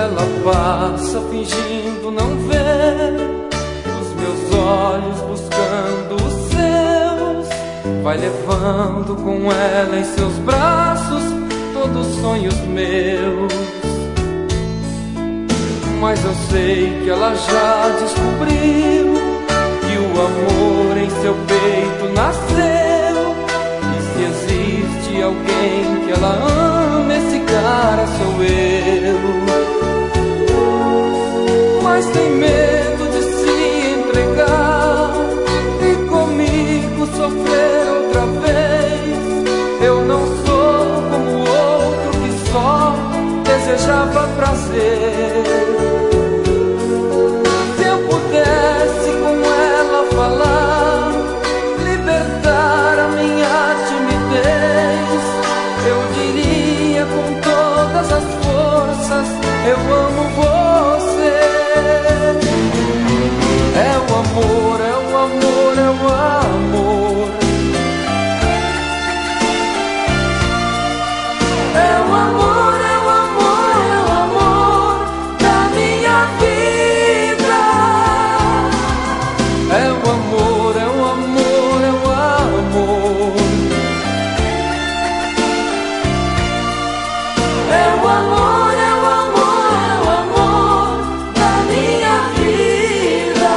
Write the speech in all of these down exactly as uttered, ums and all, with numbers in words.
ela passa fingindo não ver, os meus olhos buscando os seus. Vai levando com ela em seus braços todos os sonhos meus. Mas eu sei que ela já descobriu que o amor em seu peito nasceu. E se existe alguém que ela ama, esse cara sou eu. Mas tem medo de se entregar e comigo sofrer outra vez. Eu não sou como o outro que só desejava prazer. Se eu pudesse com ela falar, libertar a minha timidez, eu diria com todas as forças: eu amo você. É o amor, é o amor, é o amor. É o amor, é o amor, é o amor da minha vida. É o amor, é o amor, é o amor. É o amor, é o amor, é o amor da minha vida.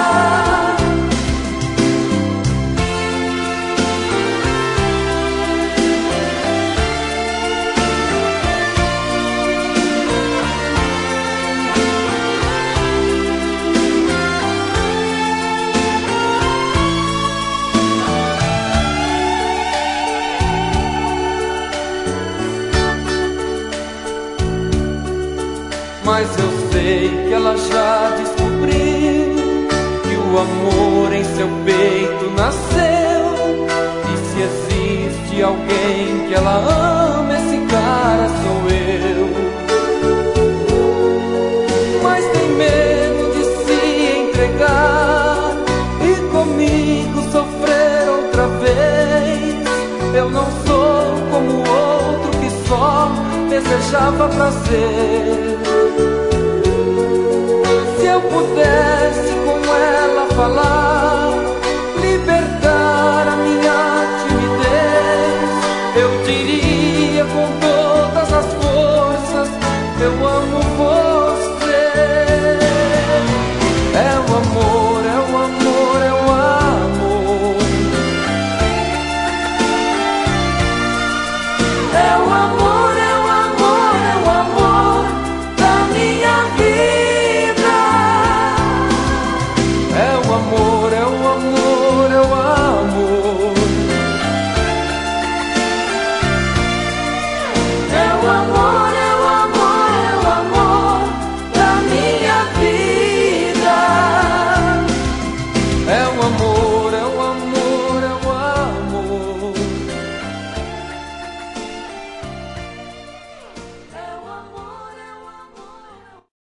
Mas eu sei que ela já descobriu que o amor em seu peito nasceu. E se existe alguém que ela ama, esse cara sou eu. Mas tem medo de se entregar e comigo sofrer outra vez. Eu não sou como o outro que só desejava prazer. Se eu pudesse com ela falar,